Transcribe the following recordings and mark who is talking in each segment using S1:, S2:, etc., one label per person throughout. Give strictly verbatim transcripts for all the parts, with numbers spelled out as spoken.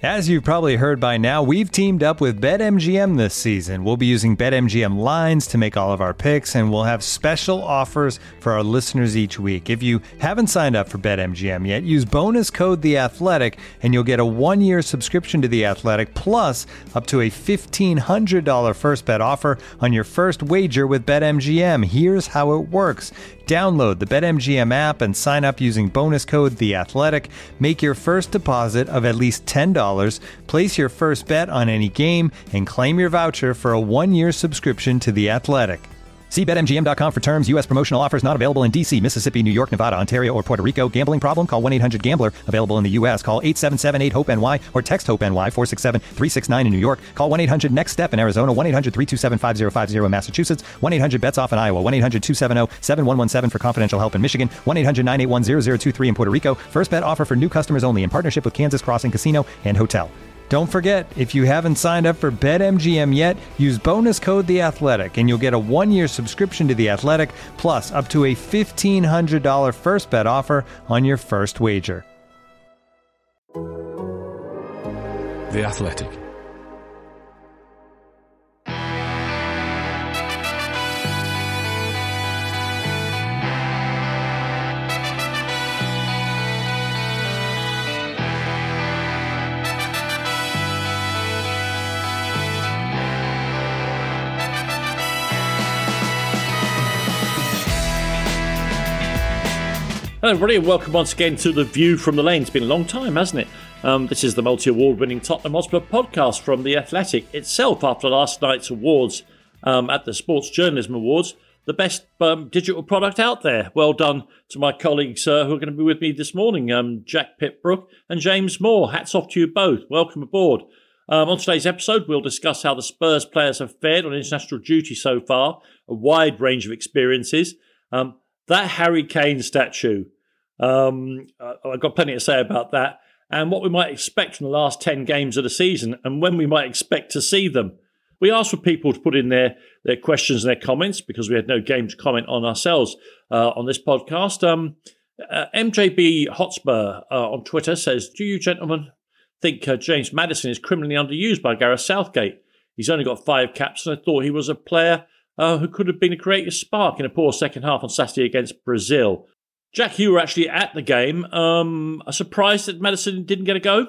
S1: As you've probably heard by now, we've teamed up with BetMGM this season. We'll be using BetMGM lines to make all of our picks, and we'll have special offers for our listeners each week. If you haven't signed up for BetMGM yet, use bonus code The Athletic, and you'll get a one-year subscription to The Athletic, plus up to a fifteen hundred dollars first bet offer on your first wager with BetMGM. Here's how it works. Download the BetMGM app and sign up using bonus code The Athletic. Make your first deposit of at least ten dollars. Place your first bet on any game and claim your voucher for a one-year subscription to The Athletic. See Bet M G M dot com for terms. U S promotional offers not available in D C, Mississippi, New York, Nevada, Ontario, or Puerto Rico. Gambling problem? Call one eight hundred gambler. Available in the U S. Call eight seven seven eight hope N Y or text HOPE-NY four six seven three six nine in New York. Call one eight hundred next step in Arizona. one eight hundred three two seven five zero five zero in Massachusetts. one eight hundred bets off in Iowa. one eight hundred two seven zero seven one one seven for confidential help in Michigan. one eight hundred nine eight one zero zero two three in Puerto Rico. First bet offer for new customers only in partnership with Kansas Crossing Casino and Hotel. Don't forget, if you haven't signed up for BetMGM yet, use bonus code The Athletic, and you'll get a one-year subscription to The Athletic, plus up to a fifteen hundred dollars first bet offer on your first wager.
S2: The Athletic.
S3: Hello everybody and welcome once again to The View from the Lane. It's been a long time, hasn't it? Um, this is the multi-award winning Tottenham Hotspur podcast from The Athletic itself after last night's awards um, at the Sports Journalism Awards. The best um, digital product out there. Well done to my colleagues uh, who are going to be with me this morning, um, Jack Pitbrook and James Moore. Hats off to you both. Welcome aboard. Um, on today's episode, we'll discuss how the Spurs players have fared on international duty so far, a wide range of experiences. Um, That Harry Kane statue, um, I've got plenty to say about that, and what we might expect from the last ten games of the season and when we might expect to see them. We asked for people to put in their, their questions and their comments because we had no game to comment on ourselves uh, on this podcast. Um, uh, M J B Hotspur uh, on Twitter says, do you gentlemen think uh, James Maddison is criminally underused by Gareth Southgate? He's only got five caps and I thought he was a player Uh, who could have been a creative spark in a poor second half on Saturday against Brazil. Jack, you were actually at the game. Um, a surprise that Maddison didn't get a go?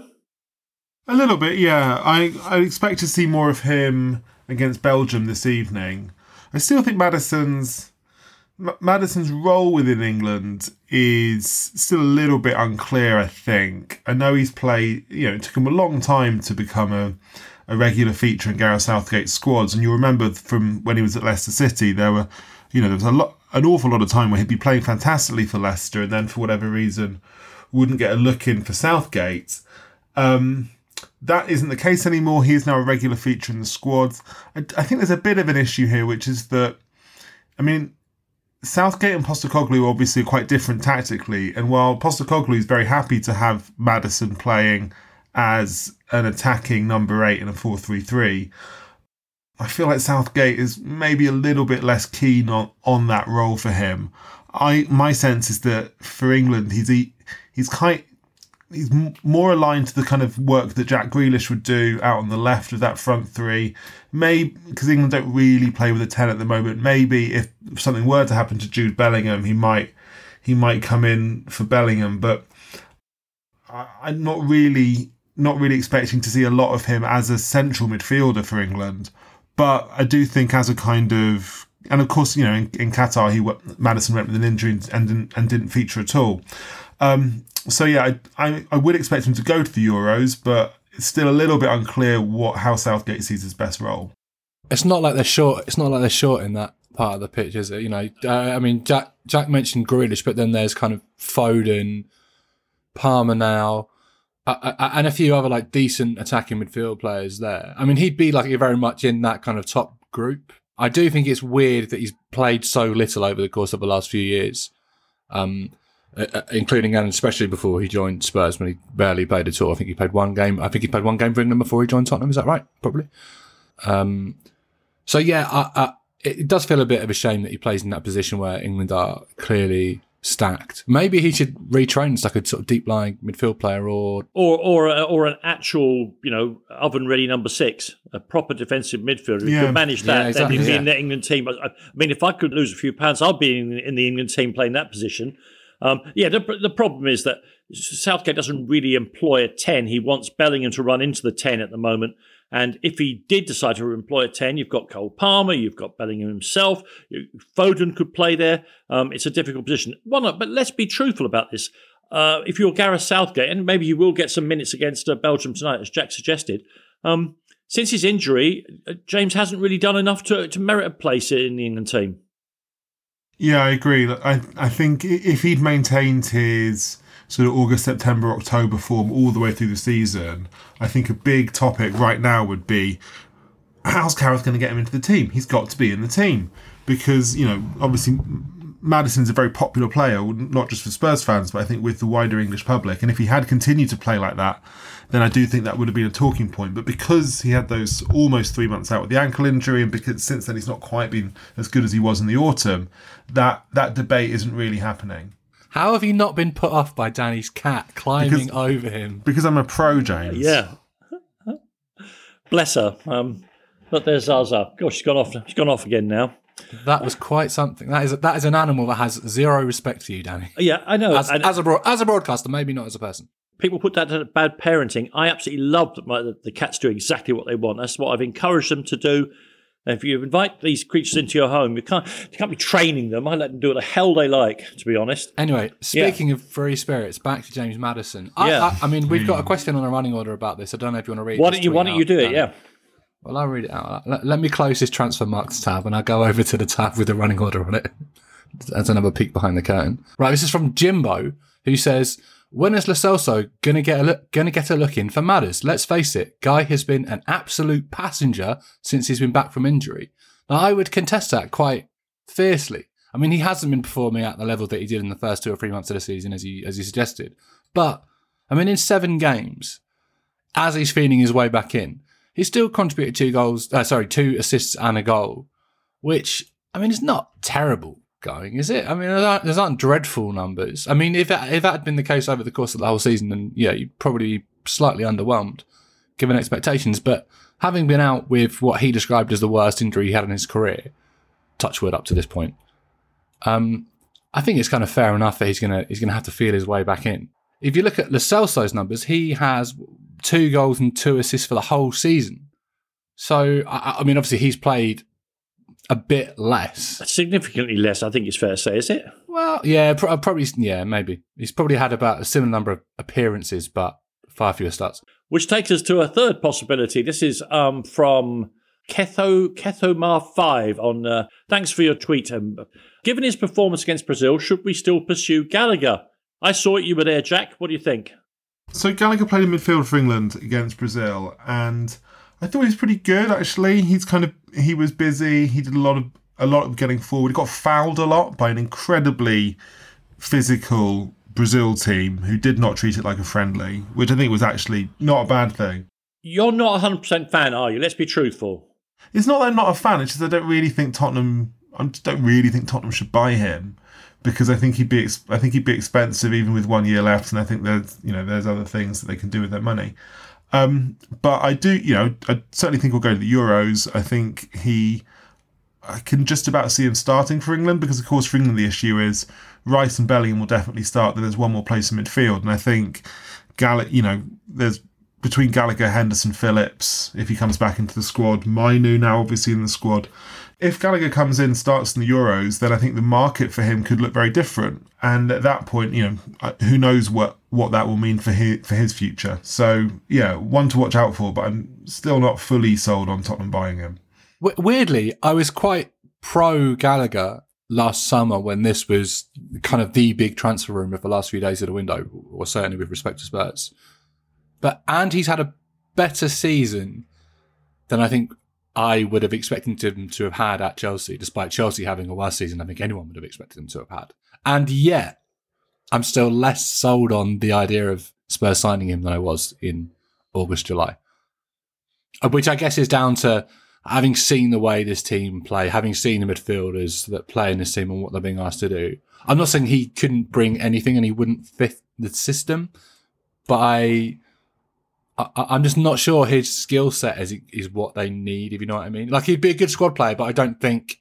S4: A little bit, yeah. I, I expect to see more of him against Belgium this evening. I still think Maddison's M- Maddison's role within England is still a little bit unclear, I think. I know he's played, you know, it took him a long time to become a a regular feature in Gareth Southgate's squads. And you'll remember from when he was at Leicester City, there were, you know, there was a lot, an awful lot of time where he'd be playing fantastically for Leicester and then for whatever reason wouldn't get a look in for Southgate. Um, that isn't the case anymore. He is now a regular feature in the squads. I, I think there's a bit of an issue here, which is that, I mean, Southgate and Postecoglou obviously are quite different tactically. And while Postecoglou is very happy to have Maddison playing as an attacking number eight in a four three three, I feel like Southgate is maybe a little bit less keen on, on that role for him. I my sense is that for England, he's he, he's kind he's more aligned to the kind of work that Jack Grealish would do out on the left of that front three. Maybe because England don't really play with a ten at the moment. Maybe if something were to happen to Jude Bellingham, he might he might come in for Bellingham, but I, I'm not really. Not really expecting to see a lot of him as a central midfielder for England, but I do think as a kind of, and of course, you know, in, in Qatar, he Maddison went with an injury and didn't and didn't feature at all. Um, so yeah, I, I I would expect him to go to the Euros, but it's still a little bit unclear what how Southgate sees his best role.
S2: It's not like they're short. It's not like they're short in that part of the pitch, is it? You know, uh, I mean, Jack Jack mentioned Grealish, but then there's kind of Foden, Palmer now. Uh, uh, and a few other like decent attacking midfield players there. I mean, he'd be like very much in that kind of top group. I do think it's weird that he's played so little over the course of the last few years, um, uh, including and especially before he joined Spurs when he barely played at all. I think he played one game. I think he played one game for England before he joined Tottenham. Is that right? Probably. Um, so yeah, I, I, it does feel a bit of a shame that he plays in that position where England are clearly stacked. Maybe he should retrain as like a sort of deep lying midfield player, or
S3: or or a, or an actual, you know, oven ready number six, a proper defensive midfielder who
S4: Yeah.
S3: could manage that.
S2: Yeah, exactly,
S3: then he'd be
S2: yeah.
S3: in the England team. I, I mean, if I could lose a few pounds, I'd be in, in the England team playing that position. Um, yeah, the, the problem is that Southgate doesn't really employ a ten. He wants Bellingham to run into the ten at the moment. And if he did decide to employ a ten, you've got Cole Palmer, you've got Bellingham himself, you, Foden could play there. Um, it's a difficult position. Well, no, but let's be truthful about this. Uh, if you're Gareth Southgate, and maybe you will get some minutes against uh, Belgium tonight, as Jack suggested, um, since his injury, uh, James hasn't really done enough to, to merit a place in the England team.
S4: Yeah, I agree. I I think if he'd maintained his sort of August, September, October form all the way through the season, I think a big topic right now would be, how's Gareth going to get him into the team? He's got to be in the team because, you know, obviously Maddison's a very popular player, not just for Spurs fans, but I think with the wider English public. And if he had continued to play like that, then I do think that would have been a talking point. But because he had those almost three months out with the ankle injury, and because since then he's not quite been as good as he was in the autumn, that, that debate isn't really happening.
S2: how have you not been put off by Danny's cat climbing
S4: Because-
S2: over him?
S4: Because I'm a pro, James.
S3: Yeah. Bless her. Um, but there's Zaza. Gosh, she's gone off. She's gone off again now.
S2: That was quite something. That is that is an animal that has zero respect for you, Danny.
S3: Yeah, I know.
S2: As,
S3: And
S2: as a broad, as a broadcaster, maybe not as a person.
S3: people put that to bad parenting. I absolutely love that my, the cats do exactly what they want. That's what I've encouraged them to do. And if you invite these creatures into your home, you can't you can't be training them. I let them do what the hell they like, to be honest.
S2: Anyway, speaking of free spirits, back to James Maddison. I,
S3: Yeah.
S2: I, I mean, we've got a question on a running order about this. I don't know if you want to read.
S3: Why
S2: this
S3: don't you
S2: tweet
S3: Why don't you
S2: out,
S3: do it?
S2: Danny.
S3: Yeah.
S2: Well, I'll read it out. Let, let me close this transfer marks tab and I'll go over to the tab with the running order on it. That's another peek behind the curtain. Right, this is from Jimbo, who says, when is Lo Celso gonna get a look, gonna get a look in for Madders? Let's face it, Guy has been an absolute passenger since he's been back from injury. Now, I would contest that quite fiercely. I mean, he hasn't been performing at the level that he did in the first two or three months of the season, as he as he suggested. But I mean, in seven games, as he's feeling his way back in, he still contributed two goals, uh, sorry, two assists and a goal, which, I mean, is not terrible going, is it? I mean, those aren't, those aren't dreadful numbers. I mean, if that, if that had been the case over the course of the whole season, then yeah, you'd probably be slightly underwhelmed, given expectations. But having been out with what he described as the worst injury he had in his career, touch wood up to this point, um, I think it's kind of fair enough that he's gonna he's gonna have to feel his way back in. If you look at Lo Celso's numbers, he has two goals and two assists for the whole season. So, I, I mean, obviously he's played a bit less.
S3: Significantly less, I think it's fair to say, is it?
S2: Well, yeah, pro- probably, yeah, maybe. He's probably had about a similar number of appearances, but far fewer starts.
S3: Which takes us to a third possibility. This is um, from Ketho Kethomar five on. Uh, thanks for your tweet. Um, given his performance against Brazil, should we still pursue Gallagher? I saw it. You were there, Jack. What do you think?
S4: So Gallagher played in midfield for England against Brazil, and I thought he was pretty good. Actually, he's kind of he was busy. He did a lot of a lot of getting forward. He got fouled a lot by an incredibly physical Brazil team who did not treat it like a friendly, which I think was actually not a bad thing.
S3: You're not a one hundred percent fan, are you? Let's be truthful.
S4: It's not that I'm not a fan. It's just I don't really think Tottenham. I just don't really think Tottenham should buy him because I think he'd be. Ex- I think he'd be expensive even with one year left, and I think there's you know there's other things that they can do with their money. Um, but I do, you know, I certainly think we'll go to the Euros. I think he. I can just about see him starting for England because, of course, for England the issue is Rice and Bellingham will definitely start. Then there's one more place in midfield, and I think Gallagher. You know, there's. Between Gallagher, Henderson, Phillips, if he comes back into the squad, Mainu now obviously in the squad. If Gallagher comes in, starts in the Euros, then I think the market for him could look very different. And at that point, you know, who knows what, what that will mean for his, for his future. So, yeah, one to watch out for, but I'm still not fully sold on Tottenham buying him.
S2: W- weirdly, I was quite pro Gallagher last summer when this was kind of the big transfer room of the last few days of the window, or certainly with respect to Spurs. But and he's had a better season than I think I would have expected him to have had at Chelsea, despite Chelsea having a worse season I think anyone would have expected him to have had. And yet, I'm still less sold on the idea of Spurs signing him than I was in August, July. Which I guess is down to having seen the way this team play, having seen the midfielders that play in this team and what they're being asked to do, I'm not saying he couldn't bring anything and he wouldn't fit the system, but I, I I'm just not sure his skill set is is what they need, if you know what I mean. Like, he'd be a good squad player, but I don't think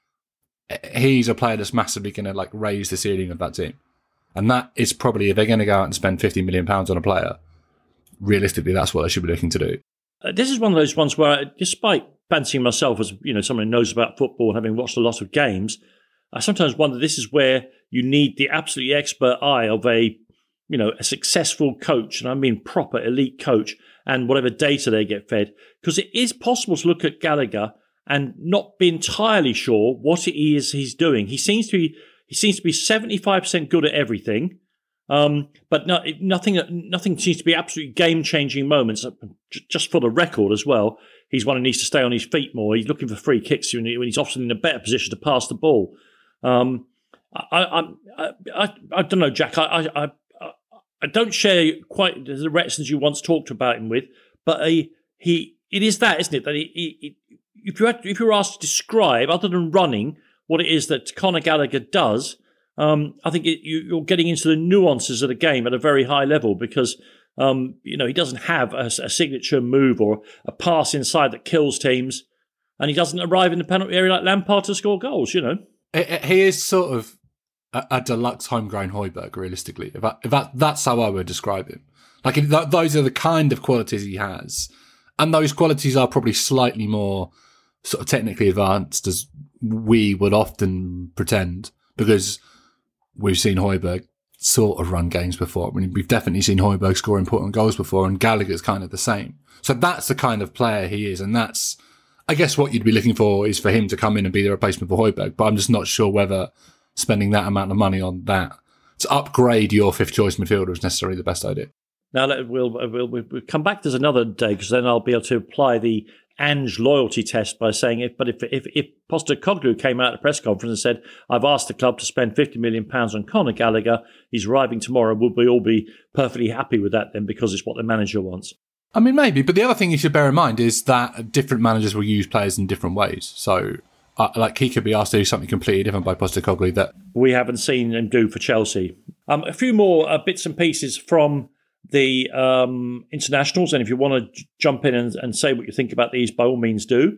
S2: he's a player that's massively going to like raise the ceiling of that team. And that is probably, if they're going to go out and spend fifty million pounds on a player, realistically, that's what they should be looking to do.
S3: Uh, this is one of those ones where, despite fancying myself as, you know, someone who knows about football and having watched a lot of games, I sometimes wonder this is where you need the absolutely expert eye of a, you know, a successful coach, and I mean proper elite coach, and whatever data they get fed. Because it is possible to look at Gallagher and not be entirely sure what it is he's doing. He seems to be he seems to be seventy-five percent good at everything, um, but no, nothing nothing seems to be absolutely game-changing moments. Just for the record as well, he's one who needs to stay on his feet more. He's looking for free kicks when he's often in a better position to pass the ball. Um, I, I, I, I, I don't know, Jack. I, I, I, I don't share quite the reticence you once talked about him with, but he, he it is that, isn't it? That he, he, if you had, if you were asked to describe, other than running, what it is that Conor Gallagher does, um, I think it, you, you're getting into the nuances of the game at a very high level, because um, you know, he doesn't have a, a signature move or a pass inside that kills teams, and he doesn't arrive in the penalty area like Lampard to score goals. You know.
S2: He is sort of a, a deluxe homegrown Højbjerg, realistically. If, I, if that, that's how I would describe him. Like, if that, those are the kind of qualities he has. And those qualities are probably slightly more sort of technically advanced, as we would often pretend, because we've seen Højbjerg sort of run games before. I mean, we've definitely seen Højbjerg score important goals before, and Gallagher's kind of the same. So that's the kind of player he is, and that's, I guess, what you'd be looking for is for him to come in and be the replacement for Højbjerg, but I'm just not sure whether spending that amount of money on that to upgrade your fifth choice midfielder is necessarily the best idea.
S3: Now, we'll, we'll, we'll come back to this another day, because then I'll be able to apply the Ange loyalty test by saying, if, but if if, if Postecoglou came out at a press conference and said, I've asked the club to spend fifty million pounds on Conor Gallagher, he's arriving tomorrow, would we all be perfectly happy with that then, because it's what the manager wants?
S2: I mean, maybe, but the other thing you should bear in mind is that different managers will use players in different ways. So, uh, like, he could be asked to do something completely different by Postecoglou that
S3: we haven't seen him do for Chelsea. Um, a few more uh, bits and pieces from the um, internationals, and if you want to j- jump in and, and say what you think about these, by all means do.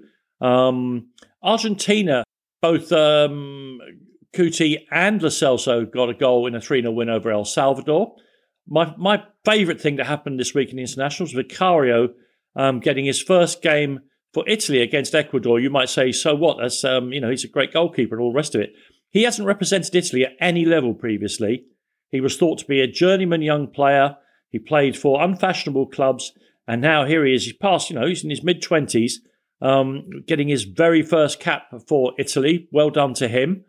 S3: Um, Argentina, both um, Cuti and Lo Celso got a goal in a three nil win over El Salvador. My my favourite thing that happened this week in the internationals, Vicario um, getting his first game for Italy against Ecuador. You might say, so what? That's um, you know, he's a great goalkeeper and all the rest of it. He hasn't represented Italy at any level previously. He was thought to be a journeyman young player. He played for unfashionable clubs, and now here he is. He's past, you know, he's in his mid twenties, um, getting his very first cap for Italy. Well done to him.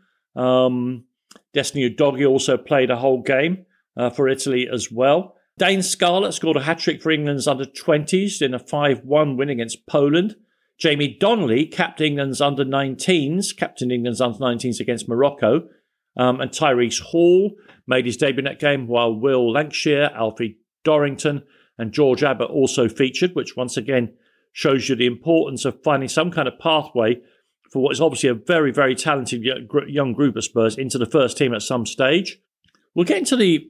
S3: Um, Destiny Udogie also played a whole game Uh, for Italy as well. Dane Scarlett scored a hat-trick for England's under twenties in a five one win against Poland. Jamie Donnelly capped England's under nineteens, captained England's under nineteens against Morocco. Um, and Tyrese Hall made his debut in that game, while Will Lancashire, Alfie Dorrington and George Abbott also featured, which once again shows you the importance of finding some kind of pathway for what is obviously a very, very talented young group of Spurs into the first team at some stage. We'll get into the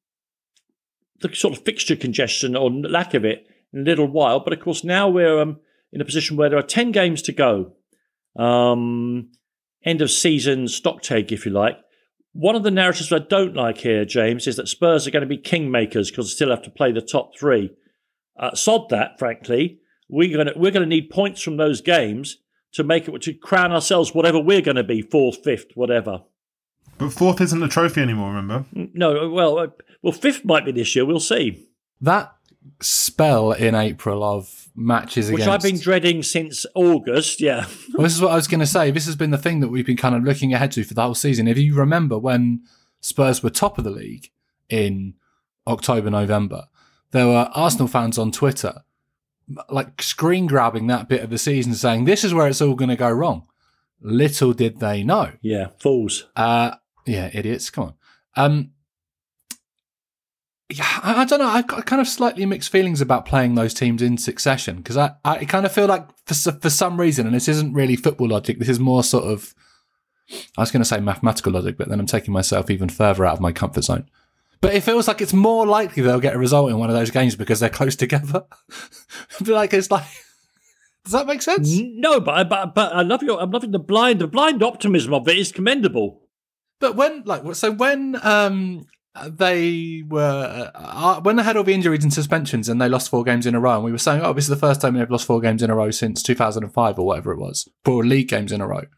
S3: the sort of fixture congestion or lack of it in a little while. But of course, now we're um, in a position where there are ten games to go. Um, end of season stock take, if you like. One of the narratives I don't like here, James, is that Spurs are going to be kingmakers because they still have to play the top three. Uh, sod that, frankly. We're going to, we're going to need points from those games to make it, to crown ourselves whatever we're going to be, fourth, fifth, whatever.
S4: But fourth isn't a trophy anymore, remember?
S3: No, well, uh, well, fifth might be this year. We'll see.
S2: That spell in April of matches
S3: Which
S2: against...
S3: I've been dreading since August, yeah.
S2: Well, this is what I was going to say. This has been the thing that we've been kind of looking ahead to for the whole season. If you remember when Spurs were top of the league in October, November, there were Arsenal fans on Twitter like screen grabbing that bit of the season saying, this is where it's all going to go wrong. Little did they know.
S3: Yeah, fools.
S2: Uh, yeah, idiots. Come on. Um, Yeah, I, I don't know. I've got kind of slightly mixed feelings about playing those teams in succession because I, I kind of feel like for for some reason, and this isn't really football logic, this is more sort of, I was going to say mathematical logic, but then I'm taking myself even further out of my comfort zone. But it feels like it's more likely they'll get a result in one of those games because they're close together. But like it's like, does that make sense?
S3: No, but but but I love your I'm loving the blind the blind optimism of it is commendable.
S2: But when like so when um. They were uh, when they had all the injuries and suspensions, and they lost four games in a row. And we were saying, "Oh, this is the first time they've lost four games in a row since two thousand five or whatever it was, four league games in a row."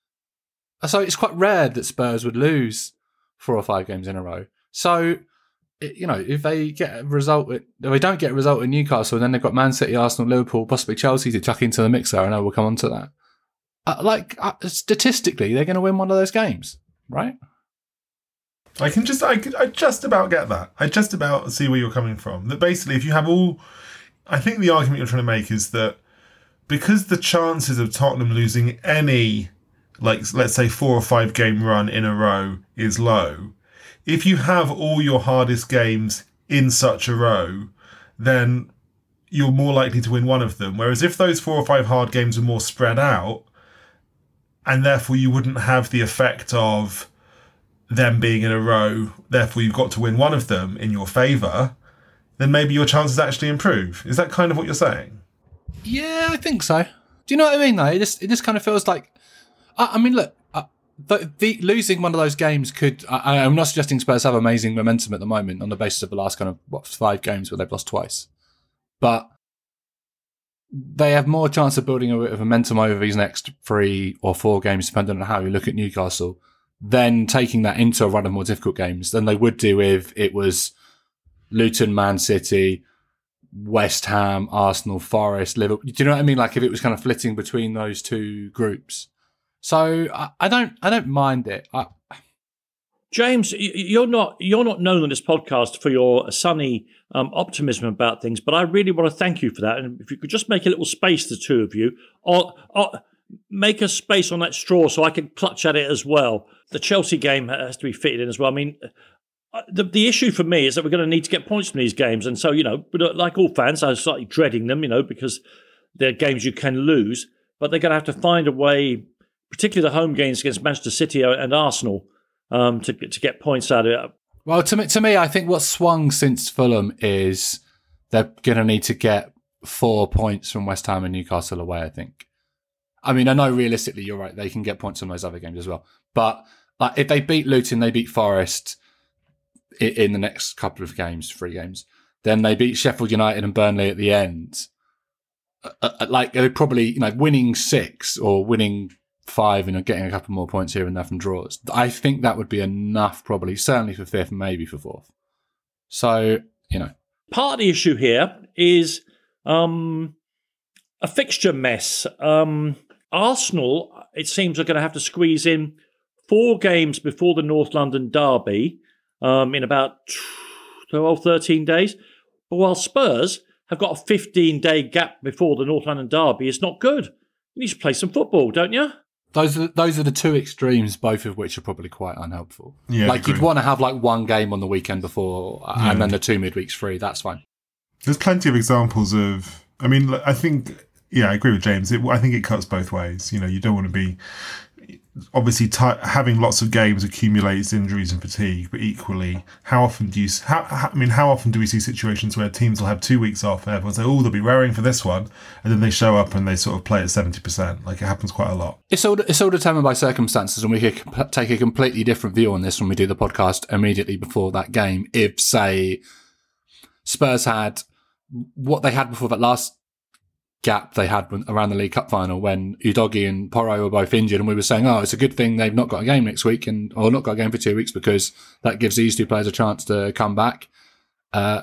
S2: So it's quite rare that Spurs would lose four or five games in a row. So, you know, if they get a result, if they don't get a result in Newcastle, then they've got Man City, Arsenal, Liverpool, possibly Chelsea to chuck into the mixer. I know we'll come on to that. Uh, like uh, statistically, they're going to win one of those games, right?
S4: I can just, I, could, I just about get that. I just about see where you're coming from. That basically, if you have all, I think the argument you're trying to make is that because the chances of Tottenham losing any, like, let's say four or five game run in a row is low, if you have all your hardest games in such a row, then you're more likely to win one of them. Whereas if those four or five hard games are more spread out, and therefore you wouldn't have the effect of them being in a row, therefore you've got to win one of them in your favour, then maybe your chances actually improve. Is that kind of what you're saying?
S2: Yeah, I think so. Do you know what I mean, though? It just, it just kind of feels like... I, I mean, look, uh, the, the, losing one of those games could... I, I'm not suggesting Spurs have amazing momentum at the moment on the basis of the last kind of, what, five games where they've lost twice. But they have more chance of building a bit of momentum over these next three or four games, depending on how you look at Newcastle, then taking that into a run of more difficult games than they would do if it was Luton, Man City, West Ham, Arsenal, Forest, Liverpool. Do you know what I mean? Like if it was kind of flitting between those two groups. So I, I don't, I don't mind it. I,
S3: James, you're not you're not known on this podcast for your sunny um, optimism about things, but I really want to thank you for that. And if you could just make a little space, the two of you, or, or make a space on that straw so I can clutch at it as well. The Chelsea game has to be fitted in as well. I mean, the the issue for me is that we're going to need to get points from these games. And so, you know, like all fans, I was slightly dreading them, you know, because they're games you can lose. But they're going to have to find a way, particularly the home games against Manchester City and Arsenal, um, to, to get points out of it.
S2: Well, to me, to me, I think what's swung since Fulham is they're going to need to get four points from West Ham and Newcastle away, I think. I mean, I know realistically, you're right. They can get points on those other games as well. But like, if they beat Luton, they beat Forest in, in the next couple of games, three games. Then they beat Sheffield United and Burnley at the end. Uh, like they're probably, you know, winning six or winning five and getting a couple more points here and there from draws. I think that would be enough, probably, certainly for fifth and maybe for fourth. So, you know,
S3: part of the issue here is um, a fixture mess. Um, Arsenal, it seems, are going to have to squeeze in four games before the North London derby um, in about twelve, thirteen days. But while Spurs have got a fifteen-day gap before the North London derby, it's not good. You need to play some football, don't you?
S2: Those are those are the two extremes, both of which are probably quite unhelpful.
S4: Yeah,
S2: like you'd want to have like one game on the weekend before, yeah. and then the two midweeks free. That's fine.
S4: There's plenty of examples of. I mean, I think. Yeah, I agree with James. It, I think it cuts both ways. You know, you don't want to be obviously t- having lots of games accumulates injuries and fatigue, but equally, how often do you? How, how, I mean, how often do we see situations where teams will have two weeks off and everyone say, "Oh, they'll be raring for this one," and then they show up and they sort of play at seventy percent. Like it happens quite a lot.
S2: It's all it's all determined by circumstances, and we could comp- take a completely different view on this when we do the podcast immediately before that game. If, say, Spurs had what they had before that last gap they had around the League Cup final when Udogie and Porro were both injured, and we were saying, oh, it's a good thing they've not got a game next week and or not got a game for two weeks because that gives these two players a chance to come back. Uh,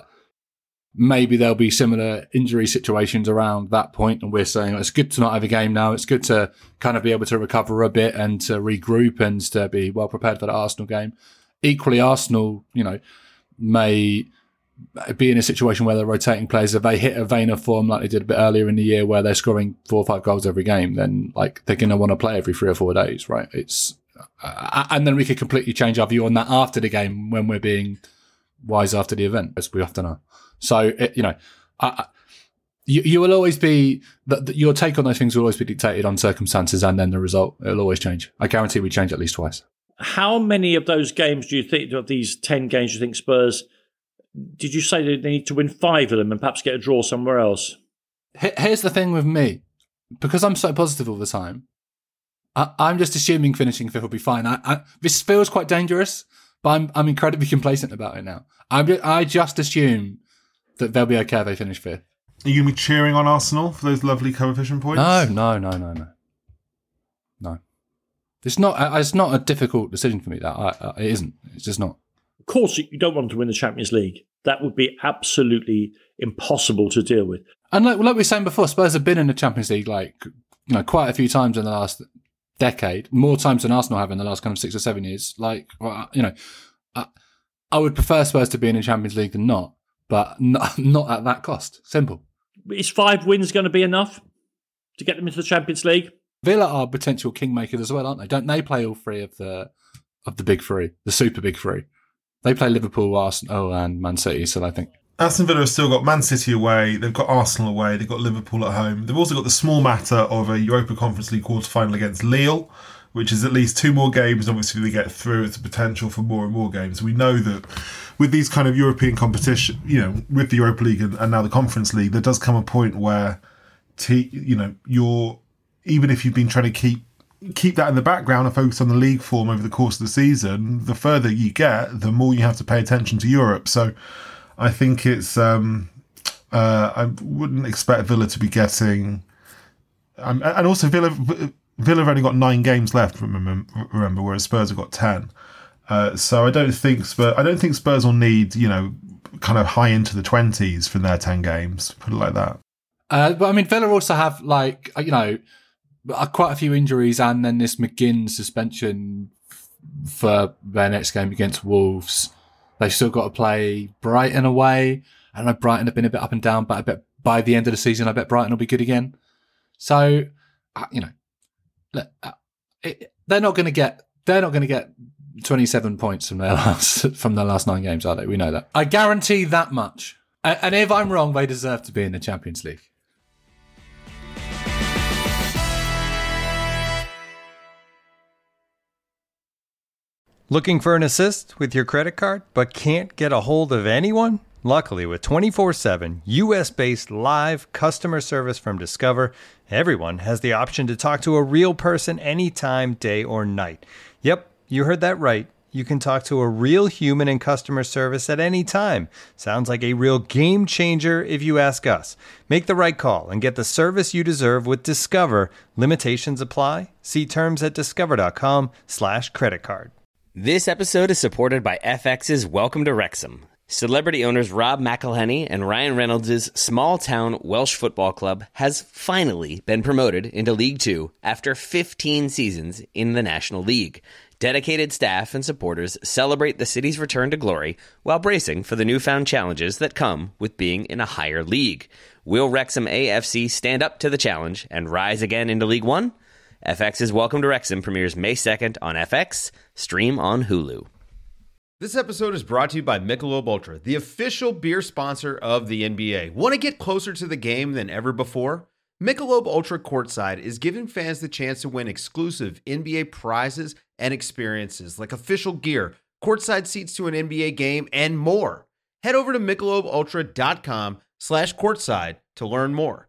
S2: maybe there'll be similar injury situations around that point, and we're saying, oh, it's good to not have a game now. It's good to kind of be able to recover a bit and to regroup and to be well prepared for the Arsenal game. Equally, Arsenal, you know, may be in a situation where they're rotating players. If they hit a vein of form like they did a bit earlier in the year where they're scoring four or five goals every game, then like they're going to want to play every three or four days, right? It's uh, and then we could completely change our view on that after the game when we're being wise after the event, as we often are. So, it, you know, I, you, you will always be, the, the, your take on those things will always be dictated on circumstances and then the result. It'll always change. I guarantee we change at least twice.
S3: How many of those games do you think, of these ten games, do you think Spurs, did you say they need to win five of them and perhaps get a draw somewhere else?
S2: Here's the thing with me. Because I'm so positive all the time, I, I'm just assuming finishing fifth will be fine. I, I, this feels quite dangerous, but I'm I'm incredibly complacent about it now. I'm just, I just assume that they'll be okay if they finish fifth.
S4: Are you going to be cheering on Arsenal for those lovely coefficient points?
S2: No, no, no, no, no, no. It's not. It's not a difficult decision for me. That I, I, it isn't. It's just not.
S3: Of course, you don't want to win the Champions League. That would be absolutely impossible to deal with.
S2: And like, like we were saying before, Spurs have been in the Champions League like you know quite a few times in the last decade, more times than Arsenal have in the last kind of six or seven years. Like, well, you know, I, I would prefer Spurs to be in the Champions League than not, but not, not at that cost. Simple.
S3: Is five wins going to be enough to get them into the Champions League?
S2: Villa are potential kingmakers as well, aren't they? Don't they play all three of the of the big three, the super big three? They play Liverpool, Arsenal, and Man City. So I think
S4: Aston Villa have still got Man City away. They've got Arsenal away. They've got Liverpool at home. They've also got the small matter of a Europa Conference League quarter-final against Lille, which is at least two more games. Obviously, they get through. It's a potential for more and more games. We know that with these kind of European competition, you know, with the Europa League and, and now the Conference League, there does come a point where, te- you know, you're even if you've been trying to keep keep that in the background and focus on the league form over the course of the season, the further you get, the more you have to pay attention to Europe. So I think it's, um, uh, I wouldn't expect Villa to be getting, um, and also Villa, Villa have only got nine games left, remember, remember whereas Spurs have got ten. Uh, so I don't think Spurs, I don't think Spurs will need, you know, kind of high into the twenties from their ten games, put it like that.
S2: Uh, but I mean, Villa also have like, you know, quite a few injuries and then this McGinn suspension for their next game against Wolves. They've still got to play Brighton away. I know Brighton have been a bit up and down, but I bet by the end of the season, I bet Brighton will be good again. So, you know, look, it, they're not going to get they're not going to get twenty-seven points from their last from their last nine games, are they? We know that. I guarantee that much. And if I'm wrong, they deserve to be in the Champions League.
S1: Looking for an assist with your credit card, but can't get a hold of anyone? Luckily, with twenty-four seven U S-based live customer service from Discover, everyone has the option to talk to a real person anytime, day or night. Yep, you heard that right. You can talk to a real human in customer service at any time. Sounds like a real game changer if you ask us. Make the right call and get the service you deserve with Discover. Limitations apply. See terms at discover.com slash credit card.
S5: This episode is supported by F X's Welcome to Wrexham. Celebrity owners Rob McElhenney and Ryan Reynolds' small-town Welsh football club has finally been promoted into League Two after fifteen seasons in the National League. Dedicated staff and supporters celebrate the city's return to glory while bracing for the newfound challenges that come with being in a higher league. Will Wrexham A F C stand up to the challenge and rise again into League One? F X's Welcome to Wrexham premieres May second on F X. Stream on Hulu.
S6: This episode is brought to you by Michelob Ultra, the official beer sponsor of the N B A. Want to get closer to the game than ever before? Michelob Ultra Courtside is giving fans the chance to win exclusive N B A prizes and experiences like official gear, courtside seats to an N B A game, and more. Head over to michelobultra.com slash courtside to learn more.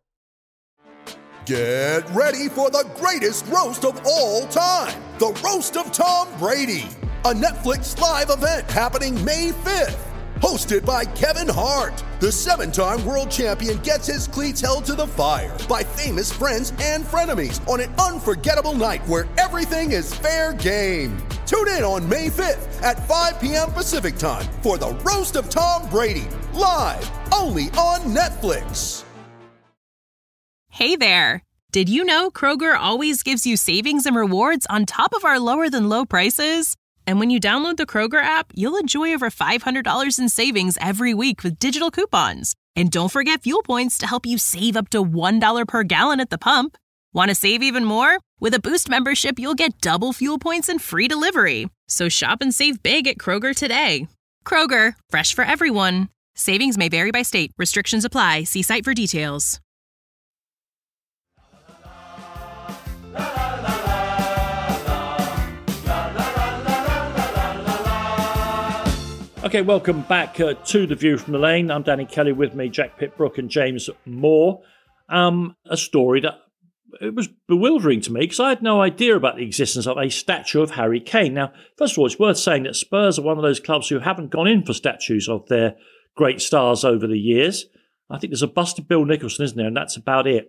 S7: Get ready for the greatest roast of all time, the Roast of Tom Brady, a Netflix live event happening May fifth. Hosted by Kevin Hart, the seven-time world champion gets his cleats held to the fire by famous friends and frenemies on an unforgettable night where everything is fair game. Tune in on May fifth at five p.m. Pacific time for the Roast of Tom Brady, live only on Netflix.
S8: Hey there. Did you know Kroger always gives you savings and rewards on top of our lower than low prices? And when you download the Kroger app, you'll enjoy over five hundred dollars in savings every week with digital coupons. And don't forget fuel points to help you save up to one dollar per gallon at the pump. Want to save even more? With a Boost membership, you'll get double fuel points and free delivery. So shop and save big at Kroger today. Kroger, fresh for everyone. Savings may vary by state. Restrictions apply. See site for details.
S3: Okay, welcome back uh, to The View from the Lane. I'm Danny Kelly, with me, Jack Pitbrook and James Moore. Um, a story that it was bewildering to me because I had no idea about the existence of a statue of Harry Kane. Now, first of all, it's worth saying that Spurs are one of those clubs who haven't gone in for statues of their great stars over the years. I think there's a bust of Bill Nicholson, isn't there? And that's about it.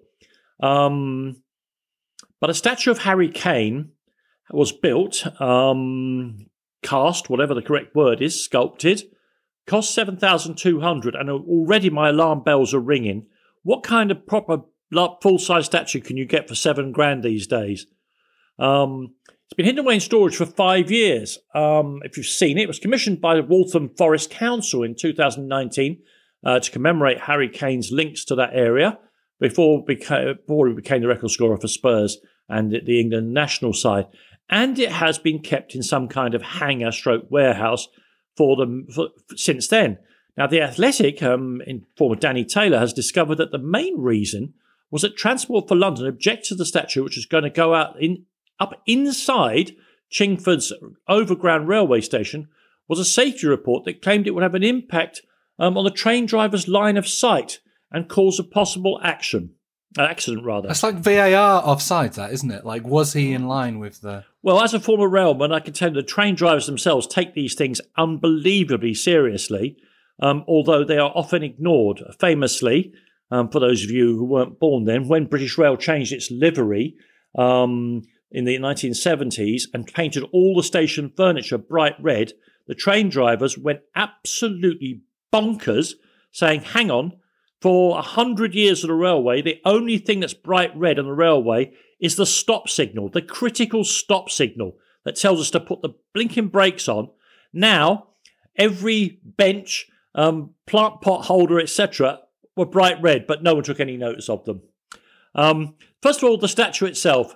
S3: Um, but a statue of Harry Kane was built... Um, cast, whatever the correct word is, sculpted, cost seven thousand two hundred dollars, and already my alarm bells are ringing. What kind of proper full-size statue can you get for seven grand these days? Um, it's been hidden away in storage for five years. Um, if you've seen it, it was commissioned by the Waltham Forest Council in two thousand nineteen uh, to commemorate Harry Kane's links to that area before, beca- before he became the record scorer for Spurs and the England national side. And it has been kept in some kind of hangar stroke warehouse for them for, for, since then. Now, The Athletic, um, in form of Danny Taylor, has discovered that the main reason was that Transport for London objected to the statue, which was going to go out in up inside Chingford's overground railway station, was a safety report that claimed it would have an impact um, on the train driver's line of sight and cause a possible action. Uh, accident, rather.
S2: That's like V A R offside, that, isn't it? Like, was he in line with the...
S3: Well, as a former railman, I can tell you the train drivers themselves take these things unbelievably seriously, um, although they are often ignored. Famously, um, for those of you who weren't born then, when British Rail changed its livery um, in the nineteen seventies and painted all the station furniture bright red, the train drivers went absolutely bonkers, saying, hang on, for a hundred years of the railway, the only thing that's bright red on the railway is the stop signal, the critical stop signal that tells us to put the blinking brakes on. Now, every bench, um, plant pot holder, et cetera, were bright red, but no one took any notice of them. Um, first of all, the statue itself.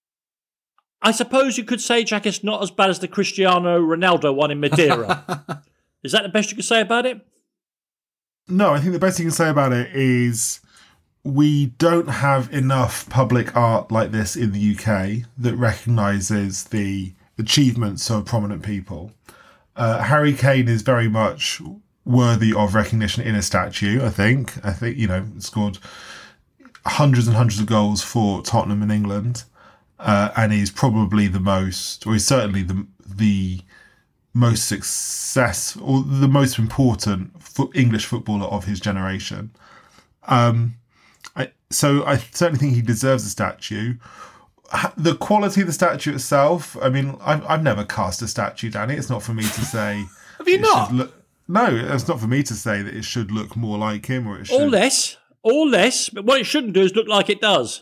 S3: I suppose you could say, Jack, it's not as bad as the Cristiano Ronaldo one in Madeira. Is that the best you could say about it?
S4: No, I think the best you can say about it is we don't have enough public art like this in the U K that recognises the achievements of prominent people. Uh, Harry Kane is very much worthy of recognition in a statue, I think. I think, you know, scored hundreds and hundreds of goals for Tottenham in England, uh, and he's probably the most, or he's certainly the the most successful, or the most important fo- English footballer of his generation. Um, I, so I certainly think he deserves a statue. The quality of the statue itself, I mean, I've, I've never cast a statue, Danny. It's not for me to say.
S2: Have you not?
S4: Look, no, it's not for me to say that it should look more like him or it should.
S3: Or less. Or less. But what it shouldn't do is look like it does.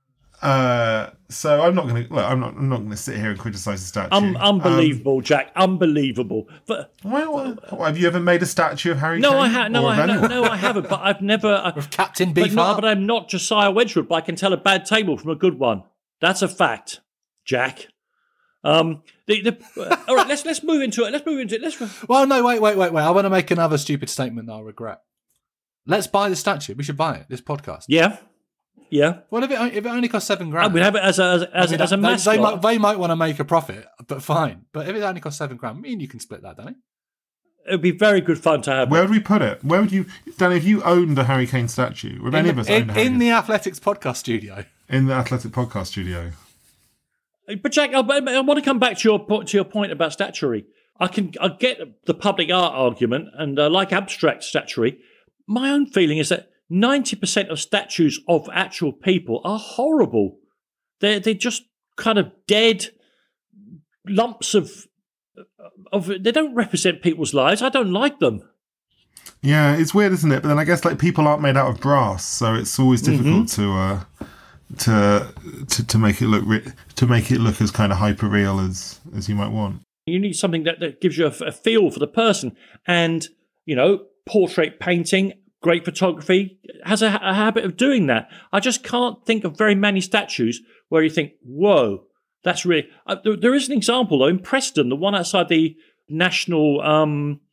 S4: Uh, so I'm not going to. Look, I'm not. I'm not going to sit here and criticise the statue.
S3: Um, unbelievable, um, Jack. Unbelievable. But
S4: well, well, have you ever made a statue of Harry
S3: no,
S4: Kane?
S3: I ha- no, I ha- no, no, I haven't. But I've never.
S2: With Captain
S3: but,
S2: Beefheart.
S3: no, but I'm not Josiah Wedgwood. But I can tell a bad table from a good one. That's a fact, Jack. Um, the, the, uh, all right, let's let's move into it. Let's move into it. Let's.
S2: Well, no, wait, wait, wait, wait. I want to make another stupid statement that I'll regret. Let's buy the statue. We should buy it. This podcast.
S3: Yeah. Yeah.
S2: Well, if it if it only costs seven grand,
S3: I would have it as a as, as,
S2: I mean,
S3: as a
S2: they,
S3: mascot.
S2: They might, they might want to make a profit, but fine. But if it only costs seven grand, me and you can split that, don't it?
S3: It would be very good fun to have.
S4: Where would we put it? Where would you, Danny? If you owned a Harry Kane statue, would any
S2: in
S4: of
S2: the,
S4: us
S2: in,
S4: own Harry
S2: in
S4: Kane?
S2: the Athletics podcast studio?
S4: In the Athletic podcast studio.
S3: But Jack, I, I want to come back to your point to your point about statuary. I can I get the public art argument, and uh, like abstract statuary, my own feeling is that ninety percent of statues of actual people are horrible. They're they're just kind of dead lumps of of. They don't represent people's lives. I don't like them.
S4: Yeah, it's weird, isn't it? But then I guess like people aren't made out of brass, so it's always difficult mm-hmm. to uh, to to to make it look re- to make it look as kind of hyper real as as you might want.
S3: You need something that, that gives you a, a feel for the person, and you know, portrait painting, great photography has a, a habit of doing that. I just can't think of very many statues where you think, "Whoa, that's really." Uh, there, there is an example though in Preston, the one outside the National um,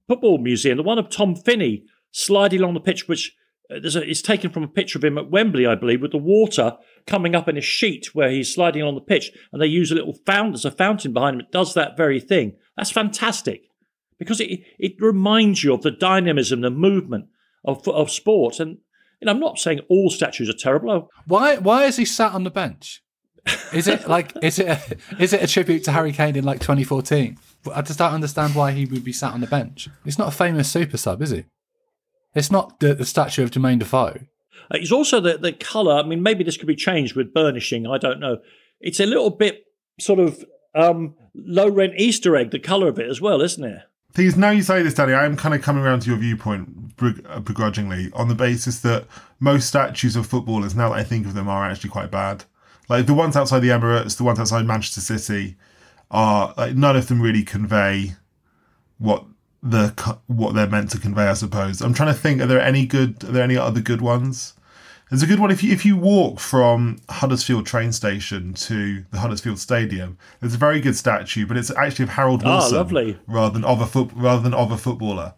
S3: Football Museum, the one of Tom Finney sliding along the pitch, which uh, there's a, it's taken from a picture of him at Wembley, I believe, with the water coming up in a sheet where he's sliding on the pitch, and they use a little fountain, there's a fountain behind him. It does that very thing. That's fantastic because it it reminds you of the dynamism, the movement of of sport. And you know, I'm not saying all statues are terrible.
S2: Why why is he sat on the bench? Is it like is it a, is it a tribute to Harry Kane in like twenty fourteen? I just don't understand why he would be sat on the bench. He's not a famous super sub, is he? It's not the, the statue of Jermaine Defoe.
S3: Uh, it's also the the colour. I mean, maybe this could be changed with burnishing. I don't know. It's a little bit sort of um, low rent Easter egg. The colour of it as well, isn't it?
S4: Thing is, now you say this, Danny, I am kind of coming around to your viewpoint begrudgingly on the basis that most statues of footballers, now that I think of them, are actually quite bad. Like the ones outside the Emirates, the ones outside Manchester City, are like none of them really convey what the what they're meant to convey. I suppose I'm trying to think. Are there any good? Are there any other good ones? There's a good one if you if you walk from Huddersfield train station to the Huddersfield Stadium. There's a very good statue, but it's actually of Harold Wilson,
S3: oh, lovely.
S4: rather than of a foot rather than of a footballer.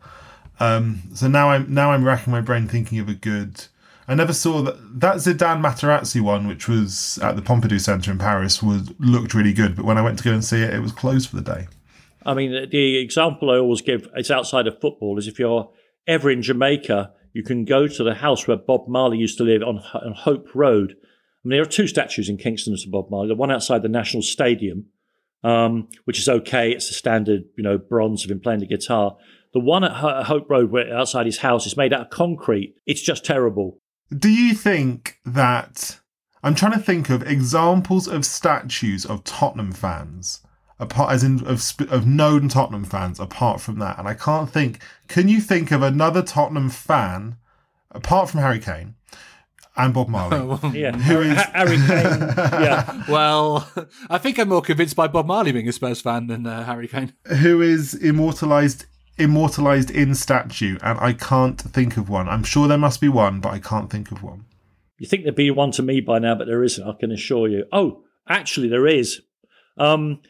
S4: Um, so now I'm now I'm racking my brain thinking of a good. I never saw that that Zidane Materazzi one, which was at the Pompidou Centre in Paris, was looked really good. But when I went to go and see it, it was closed for the day. I
S3: mean, the example I always give, it's outside of football, is if you're ever in Jamaica, you can go to the house where Bob Marley used to live on, on Hope Road. I mean, there are two statues in Kingston of Bob Marley. The one outside the National Stadium, um, which is okay. It's a standard, you know, bronze of him playing the guitar. The one at Hope Road, where outside his house, is made out of concrete. It's just terrible.
S4: Do you think that... I'm trying to think of examples of statues of Tottenham fans, apart as in of, of known Tottenham fans, apart from that. And I can't think... Can you think of another Tottenham fan, apart from Harry Kane and Bob Marley?
S3: yeah,
S4: who is...
S3: Harry Kane. Yeah.
S2: Well, I think I'm more convinced by Bob Marley being a Spurs fan than uh, Harry Kane.
S4: Who is immortalised... immortalised in statue, and I can't think of one. I'm sure there must be one, but I can't think of one.
S3: You think there'd be one to me by now, but there isn't, I can assure you. Oh, actually there is. Um,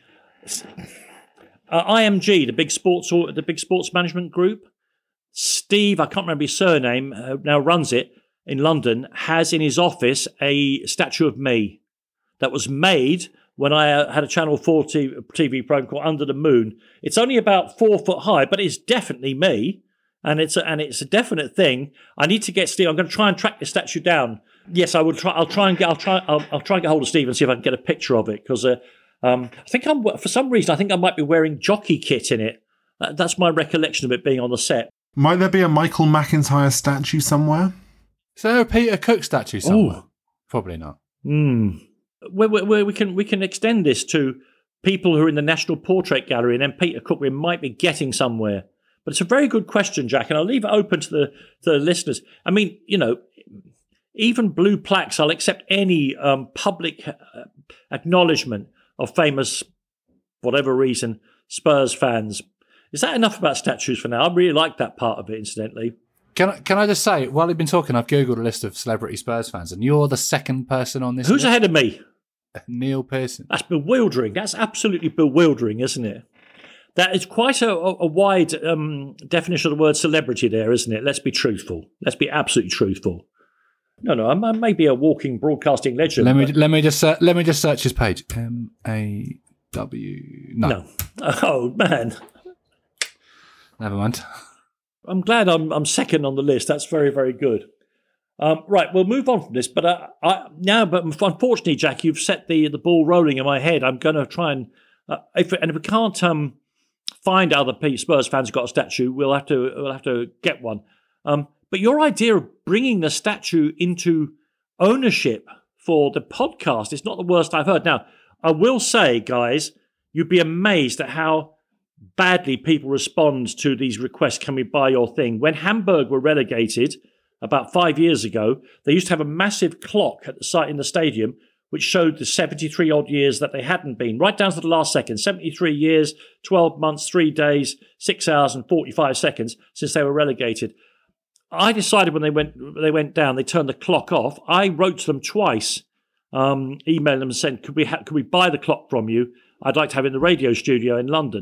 S3: uh, I M G, the big sports the big sports management group, Steve, I can't remember his surname, uh, now runs it in London, has in his office a statue of me that was made when I uh, had a Channel four T V program called Under the Moon. It's only about four foot high, but it's definitely me, and it's a, and it's a definite thing. I need to get Steve. I'm going to try and track the statue down. Yes, I will try. I'll try and get. I'll try. I'll, I'll try and get hold of Steve and see if I can get a picture of it, because uh, um, I think I'm for some reason I think I might be wearing jockey kit in it. Uh, that's my recollection of it being on the set.
S4: Might there be a Michael McIntyre statue somewhere?
S2: Is there a Peter Cook statue somewhere? Ooh. Probably not.
S3: Hmm. Where, where, where we can we can extend this to people who are in the National Portrait Gallery, and then Peter Cook, we might be getting somewhere. But it's a very good question, Jack, and I'll leave it open to the to the listeners. I mean, you know, even blue plaques, I'll accept any um, public uh, acknowledgement of famous, whatever reason, Spurs fans. Is that enough about statues for now? I really like that part of it, incidentally.
S2: Can I, can I just say, while you've been talking, I've Googled a list of celebrity Spurs fans, and you're the second person on this
S3: Who's
S2: list.
S3: ahead of me?
S2: Neil Pearson.
S3: That's bewildering. That's absolutely bewildering, isn't it? That is quite a, a wide um, definition of the word celebrity there, isn't it? Let's be truthful. Let's be absolutely truthful. No, no, I'm, I may be a walking broadcasting legend.
S2: Let me
S3: but...
S2: let me just uh, let me just search his page. M A W. No.
S3: no. Oh man.
S2: Never mind.
S3: I'm glad I'm I'm second on the list. That's very very good. Um, right, we'll move on from this. But uh, I, now, but unfortunately, Jack, you've set the the ball rolling in my head. I'm going to try and uh, if and if we can't um, find other Spurs fans who've got a statue, we'll have to we'll have to get one. Um, but your idea of bringing the statue into ownership for the podcast is not the worst I've heard. Now, I will say, guys, you'd be amazed at how badly people respond to these requests. Can we buy your thing? When Hamburg were relegated about five years ago, they used to have a massive clock at the site in the stadium which showed the seventy-three odd years that they hadn't been, right down to the last second. seventy-three years, twelve months, three days, six hours and forty-five seconds since they were relegated. I decided when they went they went down, they turned the clock off. I wrote to them twice, um, emailed them and said, could we ha- could we buy the clock from you? I'd like to have it in the radio studio in London.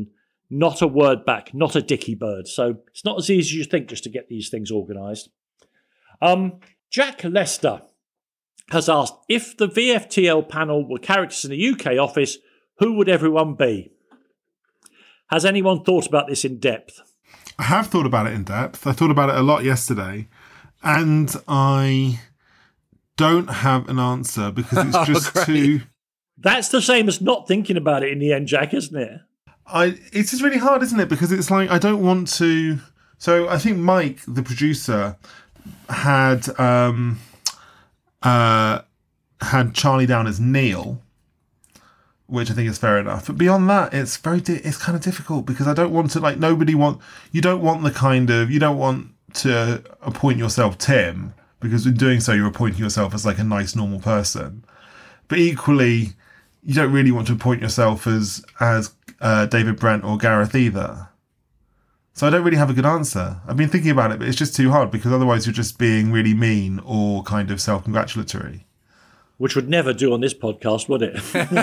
S3: not a word back, not a dicky bird. So it's not as easy as you think just to get these things organised. Um, Jack Lester has asked, if the V F T L panel were characters in the U K office, who would everyone be? Has anyone thought about this in depth?
S4: I have thought about it in depth. I thought about it a lot yesterday, and I don't have an answer because it's just
S2: oh,
S4: too...
S3: That's the same as not thinking about it in the end, Jack, isn't it?
S4: I. It's just really hard, isn't it? Because it's like, I don't want to... So I think Mike, the producer, had um, uh, had Charlie down as Neil, which I think is fair enough. But beyond that, it's very di- it's kind of difficult because I don't want to, like, nobody want... You don't want the kind of... You don't want to appoint yourself Tim, because in doing so, you're appointing yourself as, like, a nice, normal person. But equally, you don't really want to appoint yourself as as uh, David Brent or Gareth either. So I don't really have a good answer. I've been thinking about it, but it's just too hard because otherwise you're just being really mean or kind of self-congratulatory.
S3: Which would never do on this podcast, would it?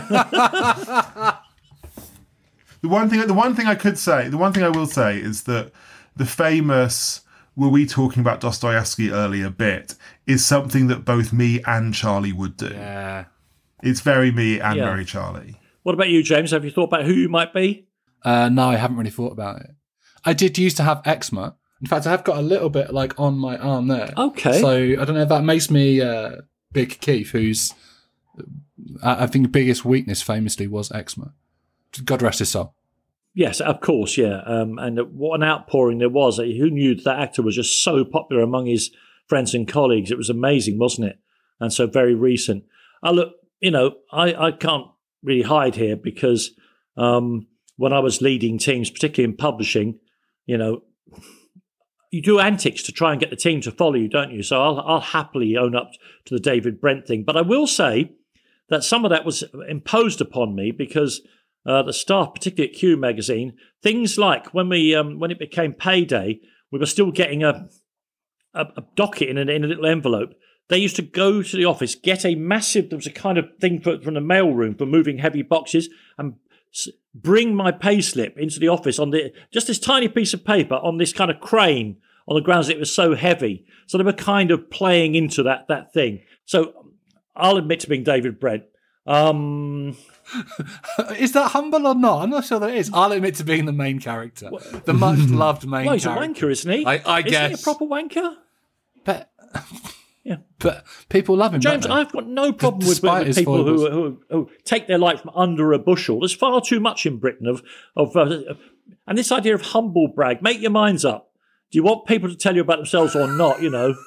S4: The one thing, the one thing I could say, the one thing I will say is that the famous "were we talking about Dostoevsky earlier" bit is something that both me and Charlie would do.
S2: Yeah.
S4: It's very me and
S3: Yeah.
S4: very Charlie.
S3: What about you, James? Have you thought about who you might be?
S2: Uh, no, I haven't really thought about it. I did used to have eczema. In fact, I have got a little bit like on my arm there.
S3: Okay.
S2: So I don't know if that makes me uh, Big Keith, who's I I think the biggest weakness famously was eczema. God rest his soul.
S3: Yes, of course, yeah. Um, and what an outpouring there was. Who knew that actor was just so popular among his friends and colleagues? It was amazing, wasn't it? And so very recent. Uh, look, you know, I, I can't really hide here because um, when I was leading teams, particularly in publishing, you know, you do antics to try and get the team to follow you, don't you? So I'll, I'll happily own up to the David Brent thing. But I will say that some of that was imposed upon me because uh, the staff, particularly at Q Magazine, things like when we um, when it became payday, we were still getting a a, a docket in a, in a little envelope. They used to go to the office, get a massive, there was a kind of thing for, from the mail room for moving heavy boxes, and s- bring my pay slip into the office on the just this tiny piece of paper on this kind of crane on the grounds that it was so heavy. So they were kind of playing into that that thing. So I'll admit to being David Brent. Um,
S2: Is that humble or not? I'm not sure that it is. I'll admit to being the main character. The much loved main
S3: well, he's
S2: character.
S3: a wanker, isn't he?
S2: I, I
S3: isn't
S2: guess.
S3: he a proper wanker?
S2: But,
S3: yeah.
S2: But people love him.
S3: James,
S2: don't they?
S3: I've got no problem with,
S2: Despite
S3: with
S2: his
S3: people who,
S2: foibles.
S3: who who take their life from under a bushel. There's far too much in Britain of of uh, and this idea of humble brag. Make your minds up. Do you want people to tell you about themselves or not? You know.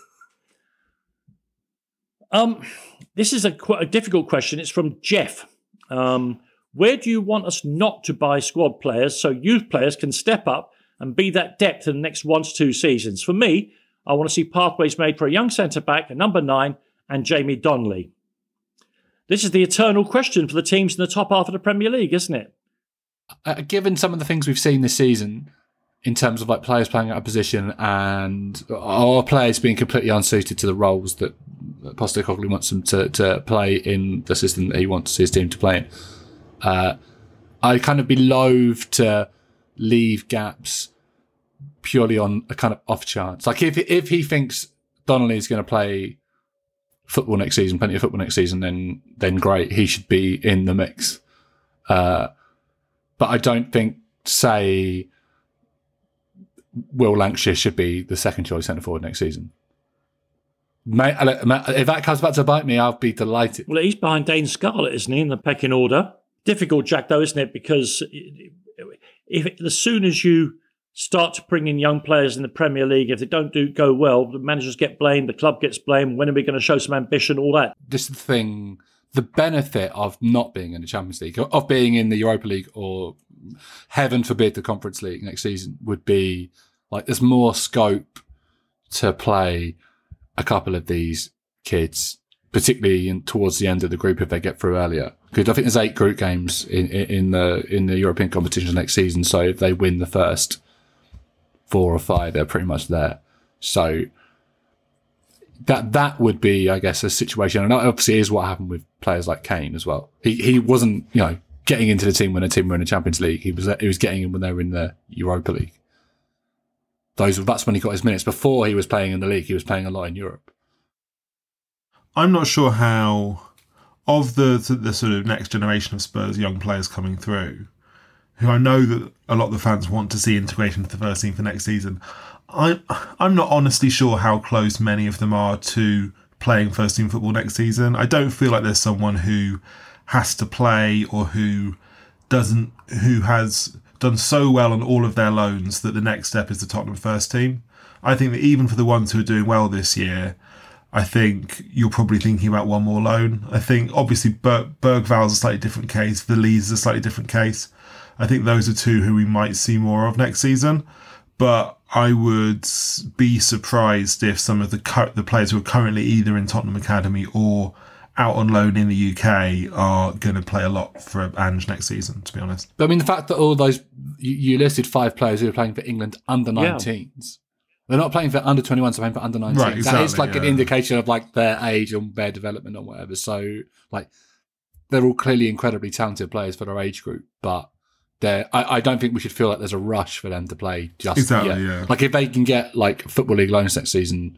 S3: Um, this is a quite a difficult question. It's from Jeff. Um, where do you want us not to buy squad players so youth players can step up and be that depth in the next one to two seasons? For me, I want to see pathways made for a young centre-back, a number nine, and Jamie Donnelly. This is the eternal question for the teams in the top half of the Premier League, isn't it?
S2: Uh, given some of the things we've seen this season, in terms of like players playing out of position and or players being completely unsuited to the roles that Postecoglou wants them to, to play in the system that he wants his team to play in, uh, I'd kind of be loath to leave gaps purely on a kind of off chance. Like if if he thinks Donnelly is going to play football next season, plenty of football next season, then then great, he should be in the mix. Uh, but I don't think, say, Will Lancashire should be the second choice centre forward next season. May, if that comes back to bite me, I'll be delighted.
S3: Well, he's behind Dane Scarlett, isn't he, in the pecking order? Difficult, Jack, though, isn't it? Because if as soon as you start to bring in young players in the Premier League, if they don't do go well, the managers get blamed, the club gets blamed. When are we going to show some ambition? All that.
S2: This is the thing. The benefit of not being in the Champions League, of being in the Europa League, or heaven forbid the Conference League next season, would be like there's more scope to play a couple of these kids, particularly in, towards the end of the group if they get through earlier. Because I think there's eight group games in, in, in the in the European competitions next season. So if they win the first four or five, they're pretty much there. So that that would be, I guess, a situation, and that obviously is what happened with players like Kane as well. He he wasn't, you know, getting into the team when a team were in the Champions League. He was he was getting in when they were in the Europa League. Those that's when he got his minutes. Before he was playing in the league, he was playing a lot in Europe.
S4: I'm not sure how, of the the sort of next generation of Spurs young players coming through, who I know that a lot of the fans want to see integration to the first team for next season. I'm I'm not honestly sure how close many of them are to playing first team football next season. I don't feel like there's someone who has to play or who doesn't who has done so well on all of their loans that the next step is the Tottenham first team. I think that even for the ones who are doing well this year, I think you're probably thinking about one more loan. I think obviously Ber- Bergval's a slightly different case. The Leeds is a slightly different case. I think those are two who we might see more of next season. But I would be surprised if some of the cu- the players who are currently either in Tottenham Academy or out on loan in the U K are going to play a lot for Ange next season, to be honest.
S2: But I mean, the fact that all those, you, you listed five players who are playing for England under nineteens. Yeah. They're not playing for under twenty-ones, they're playing for under nineteens.
S4: Right, exactly,
S2: that is like
S4: yeah.
S2: an indication of like their age and their development or whatever. So like they're all clearly incredibly talented players for their age group, but they're, I, I don't think we should feel like there's a rush for them to play just
S4: exactly,
S2: yet.
S4: yeah.
S2: Like if they can get like Football League loans next season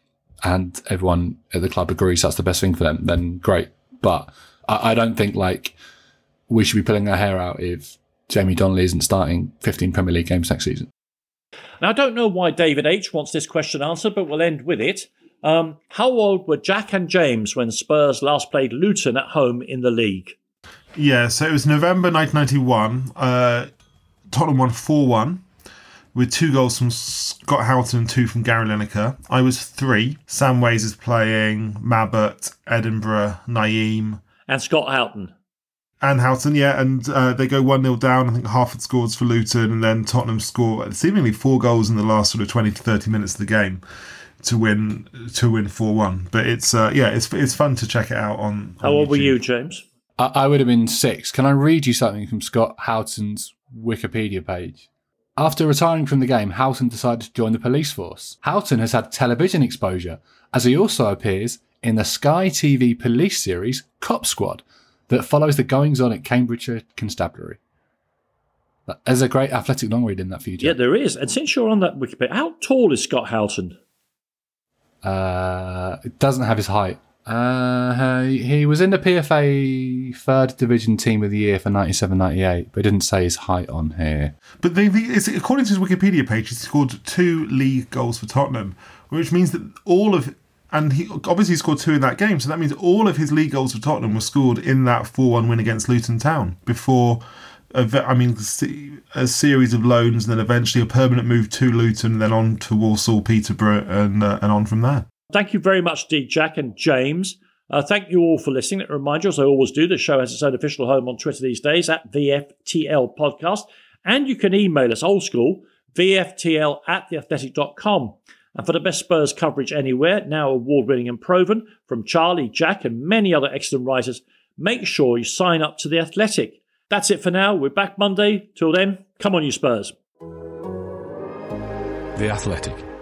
S2: and everyone at the club agrees that's the best thing for them, then great. But I, I don't think like we should be pulling our hair out if Jamie Donnelly isn't starting fifteen Premier League games next season.
S3: Now, I don't know why David H wants this question answered, but we'll end with it. Um, how old were Jack and James when Spurs last played Luton at home in the league?
S4: Yeah, so it was November nineteen ninety-one. Uh, Tottenham won four one with two goals from Scott Houghton and two from Gary Lineker. I was three. Sam Ways is playing, Mabbutt, Edinburgh, Naeem.
S3: And Scott Houghton.
S4: And Houghton, yeah, and uh, they go one nil down. I think Harford scores for Luton, and then Tottenham score seemingly four goals in the last sort of twenty to thirty minutes of the game to win to win four one. But it's uh, yeah, it's it's fun to check it out on.
S3: How
S4: on
S3: old
S4: YouTube.
S3: were you, James?
S2: I, I would have been six. Can I read you something from Scott Houghton's Wikipedia page? After retiring from the game, Houghton decided to join the police force. Houghton has had television exposure, as he also appears in the Sky T V police series Cop Squad, that follows the goings-on at Cambridgeshire Constabulary. There's a great athletic long read in that for you, Jack.
S3: Yeah, there is. And since you're on that Wikipedia, how tall is Scott Houghton?
S2: Uh, it doesn't have his height. Uh, he, he was in the P F A third division team of the year for ninety-seven ninety-eight, but it didn't say his height on here.
S4: But they, they, it's, according to his Wikipedia page, he scored two league goals for Tottenham, which means that all of... And he obviously scored two in that game, so that means all of his league goals for Tottenham were scored in that four one win against Luton Town before, a, I mean, a series of loans and then eventually a permanent move to Luton and then on to Walsall, Peterborough and uh, and on from there.
S3: Thank you very much, D. Jack and James. Uh, thank you all for listening. Let me remind you, as I always do, the show has its own official home on Twitter these days at V F T L Podcast. And you can email us old school, V F T L at the athletic dot com. And for the best Spurs coverage anywhere, now award-winning and proven, from Charlie, Jack and many other excellent writers, make sure you sign up to The Athletic. That's it for now. We're back Monday. Till then, come on you Spurs.
S2: The Athletic.